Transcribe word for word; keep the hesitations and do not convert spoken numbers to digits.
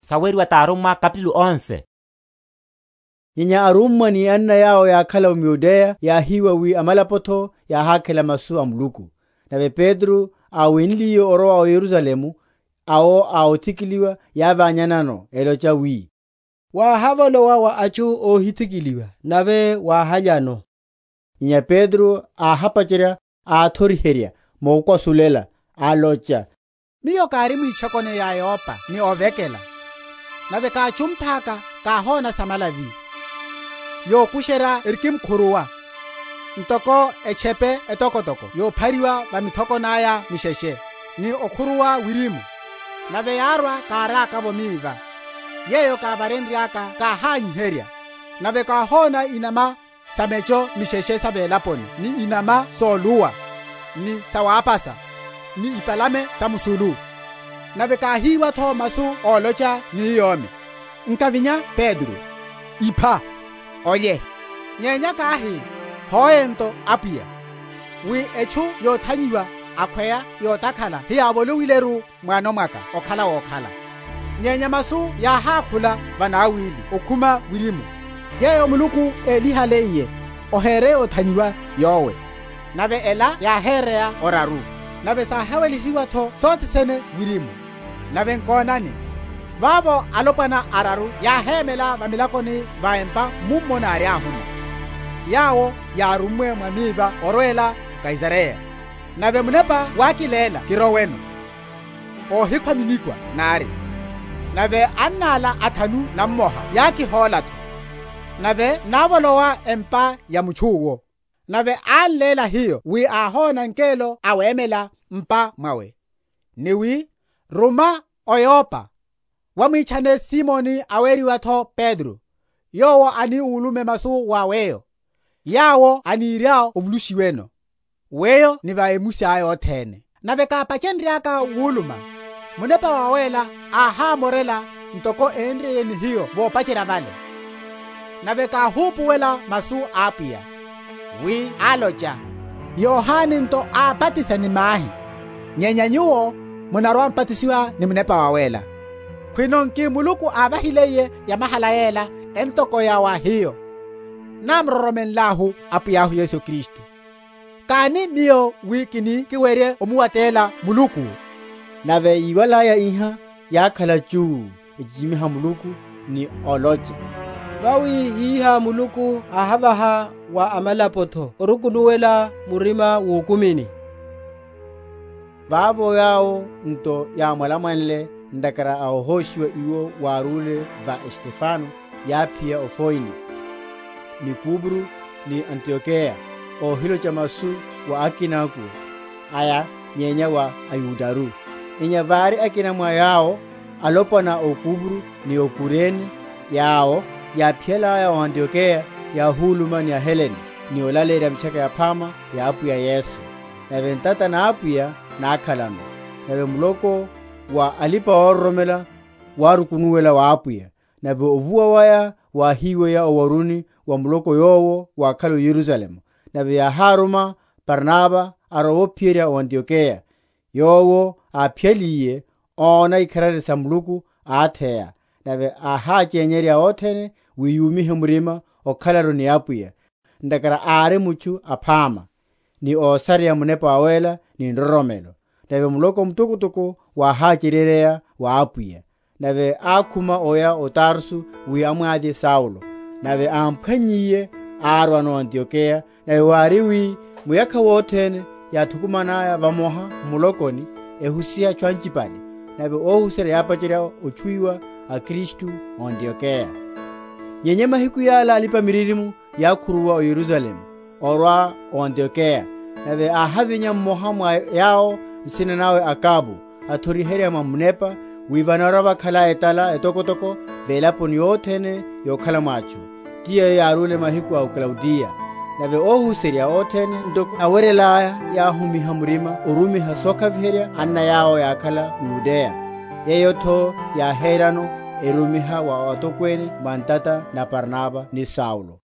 saweri wa taruma kapitulu onze. Nyenya arumma ni anna yao ya kala umyudea ya hiwa wi amalapoto ya hakela masu amluku. Nabe Pedro awinliyo oroa o Yerusalemu ao aotikiliwa ya vanyanano elocha wi. Wa havolo wa wa achu o hitikiliwa nabe wa hanyano. Nyenya Pedro a hapachira a thoriheria mokwa sulela a locha. Miyo karimu ichokone ya Yopa ni ovekela. Nabe ka chumpaka ka hona samalavi. Yo kushera irkim kuruwa. Ntoko echepe etokotoko. Yo pariwa wa mitoko naya misheshe. Ni okuruwa wirimu. Nabe yarwa ka raka vomiva. Yeyo ka barendriaka ka hanyiheria. Nabe ka hona inama samecho misheshe sabe laponi. Ni inama soluwa. Ni sawapasa. Ni ipalame samusulu. Nabe ka hiwa to masu olocha ni yome. Nkavinya Pedro. Ipa. Oye. Nyenya ka hi. Hoento apia. Wi echu yo tanyiwa akwea yo takala. Hi abolu wileru mwano mwaka. Okala okala. Nyenya masu ya hakula vanawili. Okuma wirimu. Yeyo muluku elihaleye. Ohere otanyiwa yowe. Nabe ela ya herea oraru. Nabe sa hawelisiwa to sote sene wirimu. Nabe nkonani. Vavo alopana araru ya hemela mamilakoni vaempa mumona ariahuma. Yao ya rumwe mamiva oroela kaizarea. Nabe munepa wakilela kiroweno. O hikwa minikwa nari. Nabe annala atanu na moha yaki holatu. Nabe navolowa empa ya muchuwo. Nabe alela hiyo wi ahona nkelo awemela mpa mawe. Niwi Roma oyopa. Wamichane Simoni aweri wato Pedro. Yowo ani ulume masu waweyo. Yawo ani iriao uvlushi weno. Weyo ni vaemusi ayo tene. Nabe ka pachendriaka uluma. Munepa wawela aha morela ntoko endre yeni hiyo vo pachira vale. Nabe ka hupu wela masu apia. Wi aloja. Yohani nto apatisa ni mahi. Nyenya nyuo munarwa mpatisiwa ni munepa wawela. Kwinonki muluku abahileye ya mahalayela entoko ya wahiyo. Namroromen lahu apiyahu Yesu Kristu. Kani miyo wikini kiwere omuwatela muluku. Nabe iwala ya iha ya kala juu ejimiha muluku ni oloja. Bawi hiha muluku ahabaha wa amalapoto. Orukunuwela murima wukumini. Vavo yao nto ya mwalamanle ndakara au hoshwa iwo warule va Estefano ya pia ofoini. Ni Kubru ni Antiochia o hilo chamasu wa akinaku. Aya nyenya wa ayudaru. Inya vari akina mwa yao alopana o Kubru ni o Kureni yao ya piela ya Antiochia ya huluma ni ya Heleni. Ni olale ya mchaka ya pama ya apu ya Yesu. Na ventata na apu ya na akalano. Na vemuloko wa alipa oromela waru kunuwela wa apuya. Na ve ovua waya wa hiwe ya owaruni wa muloko yowo wa kalo Yerusalemu. Na ve ya haruma Barnaba arawo pieria o Antiochia. Yowo a pieliye ona ikarare sa muluku atea. Na ve aha jenyeria otene wiyumihe murima o kalaro ni apuya. Ndakara are muchu apama. Ni o saria munepa awela ni ndoromelo. Nabe muloko mtukutuku wa hachirerea wa apuya. Nabe akuma oya o Tarsu wi amwadi Saulo. Nabe ampanyiye arwano Antiochia. Nabe wariwi muyaka wotene ya tukumanaya vamoha mulokoni ehusia chwanchipani. Nabe ohusere yapachira ochuiwa a Kristu Antiochia. Nyenye mahiku yala alipa miririmu ya kuruwa o Yerusalemu. Orwa o Antiochia. Nabe ahavinya mohamwa yao nsina nawe akabu atori heria mamunepa wivanarava khala etala etokotoko vela poni yothene yokhala macho tiye yarule mahiku au Claudia. Nabe ohuseria othene ndoko awerela ya humiha murima urumiha soka viheria anna yao ya khala Yudea yeyotho ya herano erumiha wa otokwene Mantata na Barnaba ni Saulo.